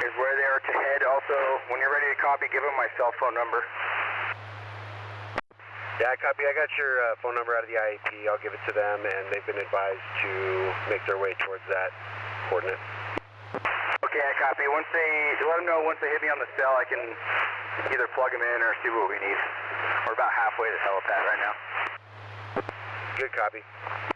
is where they are to head. Also, when you're ready to copy, give them my cell phone number. Yeah, copy. I got your phone number out of the IAP. I'll give it to them, and they've been advised to make their way towards that coordinate. Okay, I copy. Let them know once they hit me on the cell, I can either plug them in or see what we need. We're about halfway to the helipad right now. Good copy.